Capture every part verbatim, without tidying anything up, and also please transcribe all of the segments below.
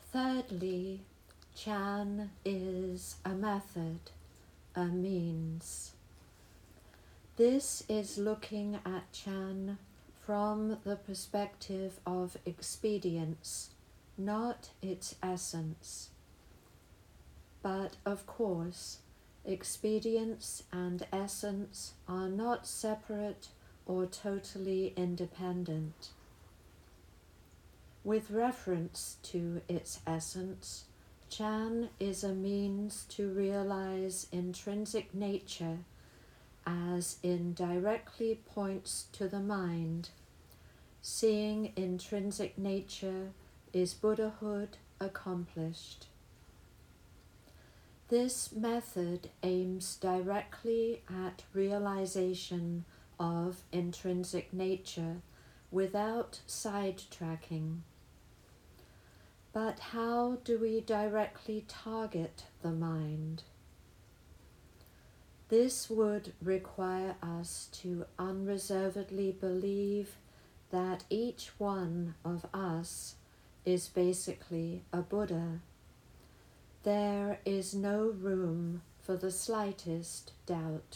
Thirdly, Chan is a method, a means. This is looking at Chan from the perspective of expedience, not its essence. But of course, expedience and essence are not separate or totally independent. With reference to its essence, Chan is a means to realize intrinsic nature, as in directly points to the mind. Seeing intrinsic nature is Buddhahood accomplished. This method aims directly at realization of intrinsic nature without sidetracking. But how do we directly target the mind? This would require us to unreservedly believe that each one of us is basically a Buddha. There is no room for the slightest doubt.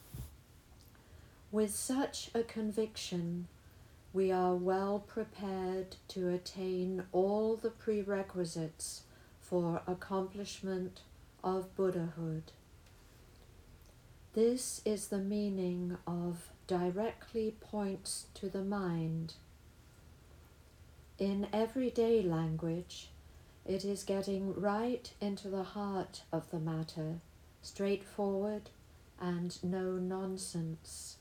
With such a conviction, we are well prepared to attain all the prerequisites for accomplishment of Buddhahood. This is the meaning of directly points to the mind. In everyday language, it is getting right into the heart of the matter, straightforward and no nonsense.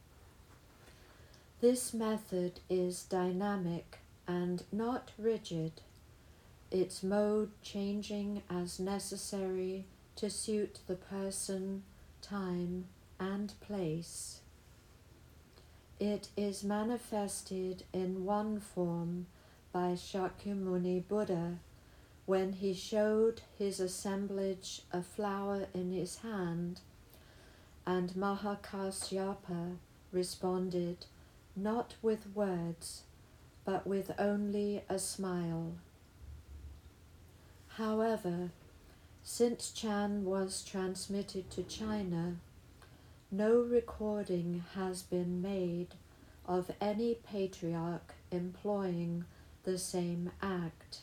This method is dynamic and not rigid, its mode changing as necessary to suit the person, time, and place. It is manifested in one form by Shakyamuni Buddha when he showed his assemblage a flower in his hand, and Mahakasyapa responded not with words, but with only a smile. However, since Chan was transmitted to China, no recording has been made of any patriarch employing the same act.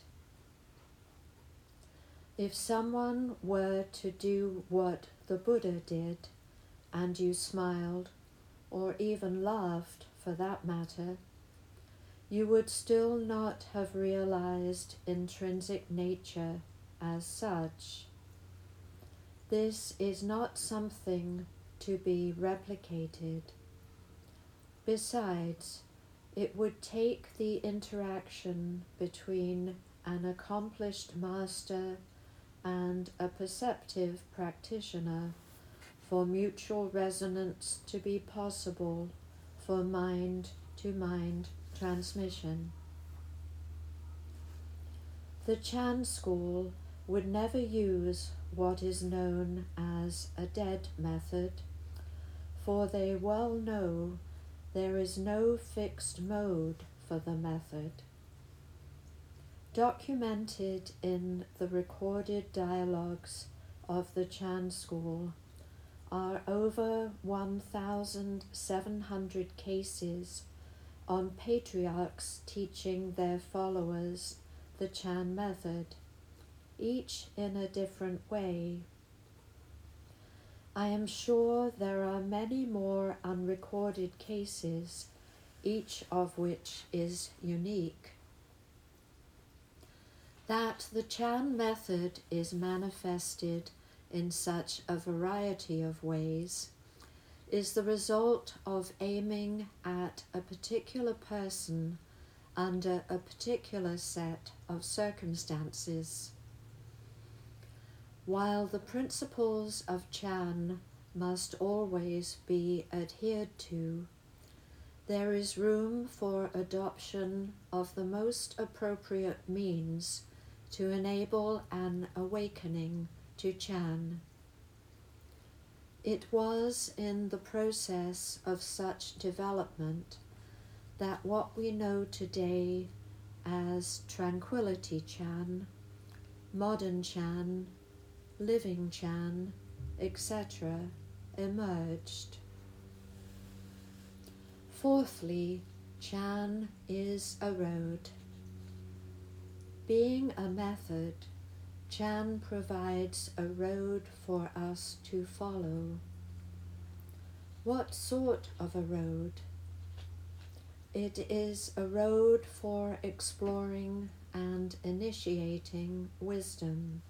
If someone were to do what the Buddha did, and you smiled, or even laughed for that matter, you would still not have realized intrinsic nature as such. This is not something to be replicated. Besides, it would take the interaction between an accomplished master and a perceptive practitioner for mutual resonance to be possible for mind-to-mind transmission. The Chan school would never use what is known as a dead method, for they well know there is no fixed mode for the method. Documented in the recorded dialogues of the Chan school are over one thousand seven hundred cases on patriarchs teaching their followers the Chan method, each in a different way. I am sure there are many more unrecorded cases, each of which is unique. That the Chan method is manifested in such a variety of ways is the result of aiming at a particular person under a particular set of circumstances. While the principles of Chan must always be adhered to, there is room for adoption of the most appropriate means to enable an awakening to Chan. It was in the process of such development that what we know today as Tranquility Chan modern Chan, living Chan, et cetera emerged. Fourthly, Chan is a road. Being a method, Chan provides a road for us to follow. What sort of a road? It is a road for exploring and initiating wisdom.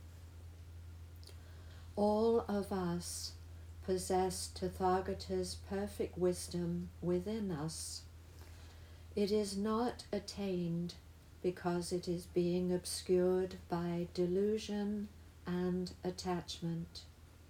All of us possess Tathagata's perfect wisdom within us. It is not attained because it is being obscured by delusion and attachment.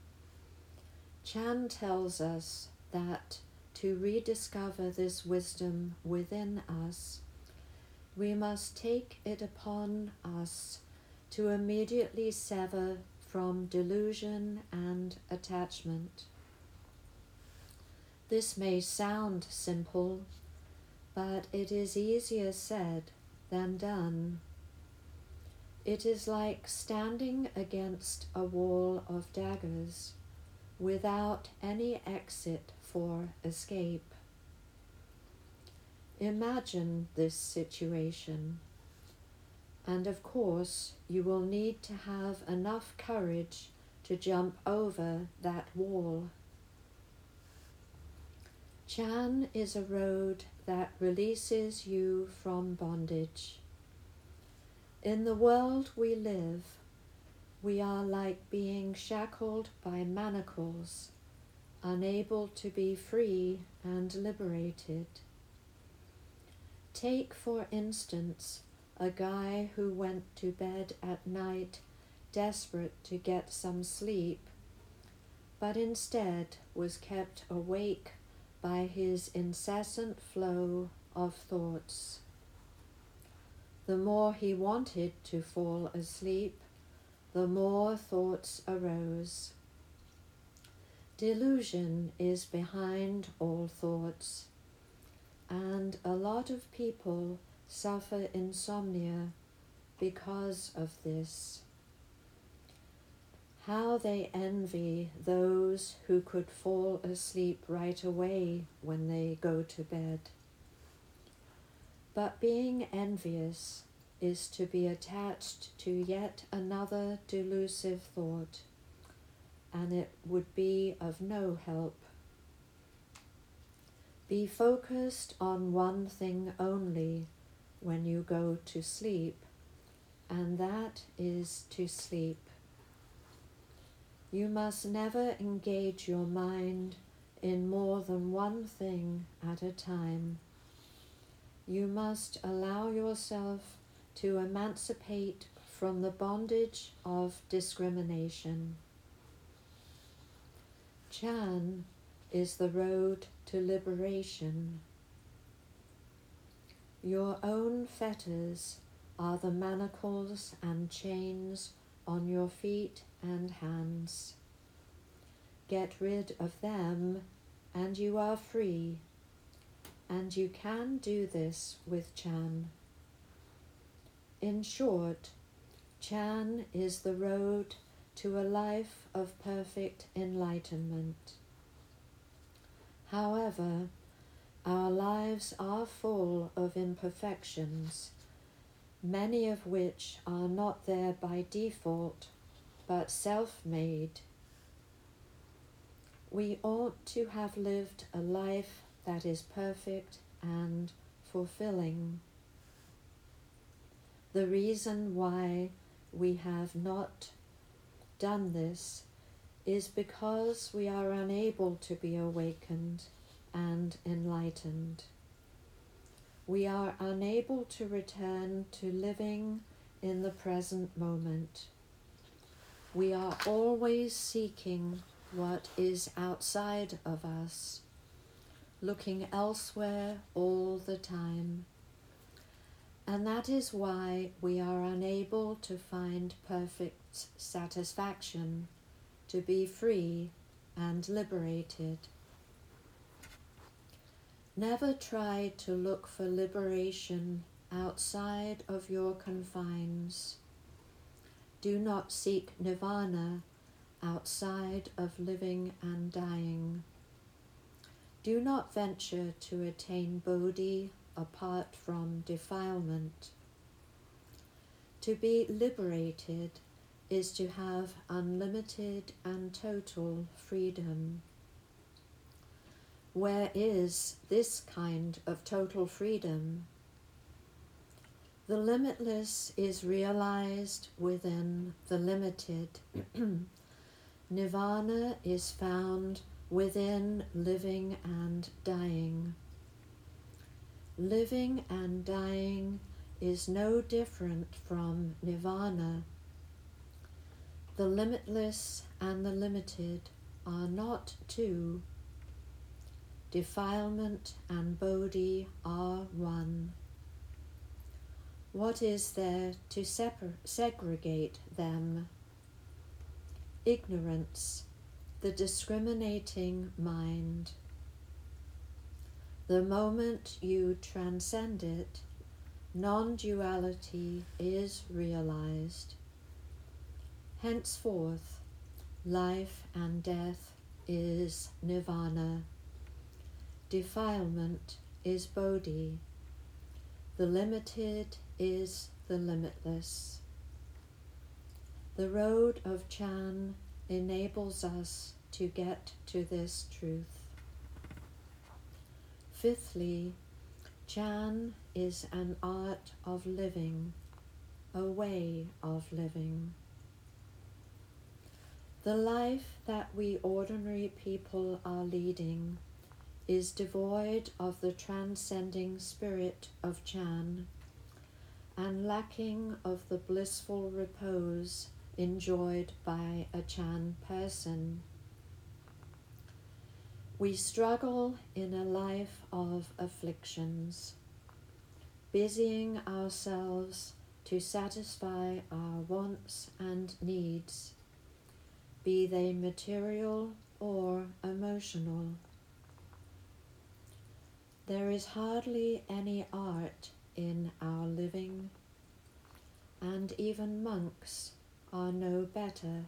Chan tells us that to rediscover this wisdom within us, we must take it upon us to immediately sever from delusion and attachment. This may sound simple, but it is easier said than done. It is like standing against a wall of daggers without any exit for escape. Imagine this situation, and of course you will need to have enough courage to jump over that wall. Chan is a road that releases you from bondage. In the world we live, we are like being shackled by manacles, unable to be free and liberated. Take, for instance, a guy who went to bed at night desperate to get some sleep, but instead was kept awake by his incessant flow of thoughts. The more he wanted to fall asleep, the more thoughts arose. Delusion is behind all thoughts, and a lot of people suffer insomnia because of this. How they envy those who could fall asleep right away when they go to bed. But being envious is to be attached to yet another delusive thought, and it would be of no help. Be focused on one thing only when you go to sleep, and that is to sleep. You must never engage your mind in more than one thing at a time. You must allow yourself to emancipate from the bondage of discrimination. Chan is the road to liberation. Your own fetters are the manacles and chains on your feet and hands. Get rid of them and you are free, and you can do this with Chan. In short, Chan is the road to a life of perfect enlightenment. However, our lives are full of imperfections, many of which are not there by default, but self-made. We ought to have lived a life that is perfect and fulfilling. The reason why we have not done this is because we are unable to be awakened and enlightened. We are unable to return to living in the present moment. We are always seeking what is outside of us, looking elsewhere all the time. And that is why we are unable to find perfect satisfaction, to be free and liberated. Never try to look for liberation outside of your confines. Do not seek nirvana outside of living and dying. Do not venture to attain bodhi apart from defilement. To be liberated is to have unlimited and total freedom. Where is this kind of total freedom? The limitless is realized within the limited. Nirvana is found within living and dying. Living and dying is no different from nirvana. The limitless and the limited are not two. Defilement and bodhi are one. What is there to separ- segregate them? Ignorance, the discriminating mind. The moment you transcend it, non-duality is realized. Henceforth, life and death is nirvana. Defilement is bodhi. The limited is the limitless. The road of Chan enables us to get to this truth. Fifthly, Chan is an art of living, a way of living. The life that we ordinary people are leading is devoid of the transcending spirit of Chan and lacking of the blissful repose enjoyed by a Chan person. We struggle in a life of afflictions, busying ourselves to satisfy our wants and needs, be they material or emotional. There is hardly any art in our living, and even monks are no better.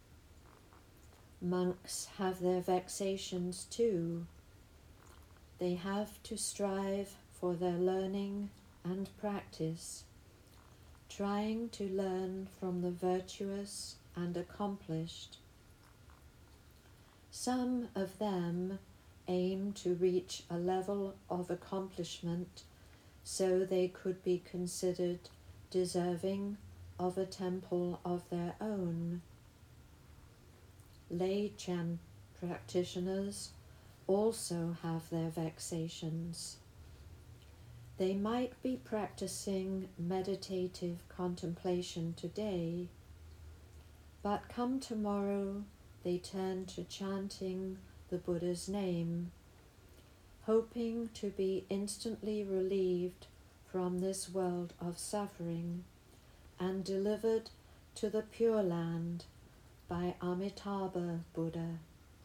Monks have their vexations too. They have to strive for their learning and practice, trying to learn from the virtuous and accomplished. Some of them aim to reach a level of accomplishment so they could be considered deserving of a temple of their own. Lay Chan practitioners also have their vexations. They might be practicing meditative contemplation today, but come tomorrow they turn to chanting the Buddha's name, hoping to be instantly relieved from this world of suffering and delivered to the Pure Land by Amitabha Buddha.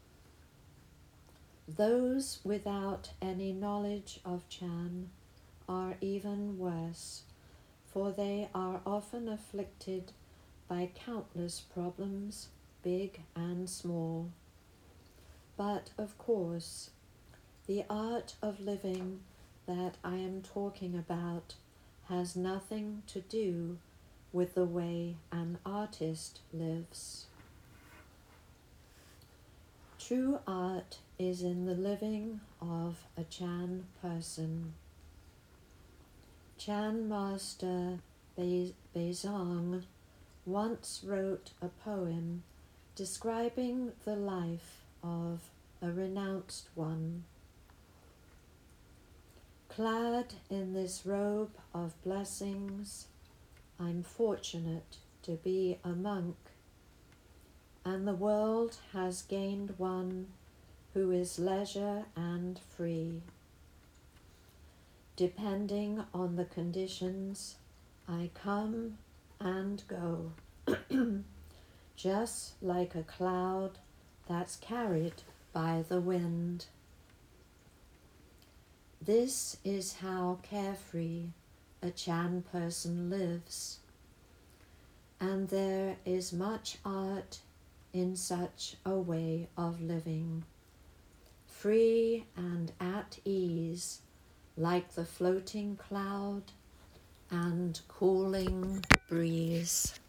Those without any knowledge of Chan are even worse, for they are often afflicted by countless problems, big and small. But of course, the art of living that I am talking about has nothing to do with the way an artist lives. True art is in the living of a Chan person. Chan master Be- Beizong once wrote a poem describing the life of a renounced one. Clad in this robe of blessings, I'm fortunate to be a monk, and the world has gained one who is leisure and free. Depending on the conditions, I come and go, just like a cloud that's carried by the wind. This is how carefree a Chan person lives. and there is much art in such a way of living, free and at ease, like the floating cloud and cooling breeze.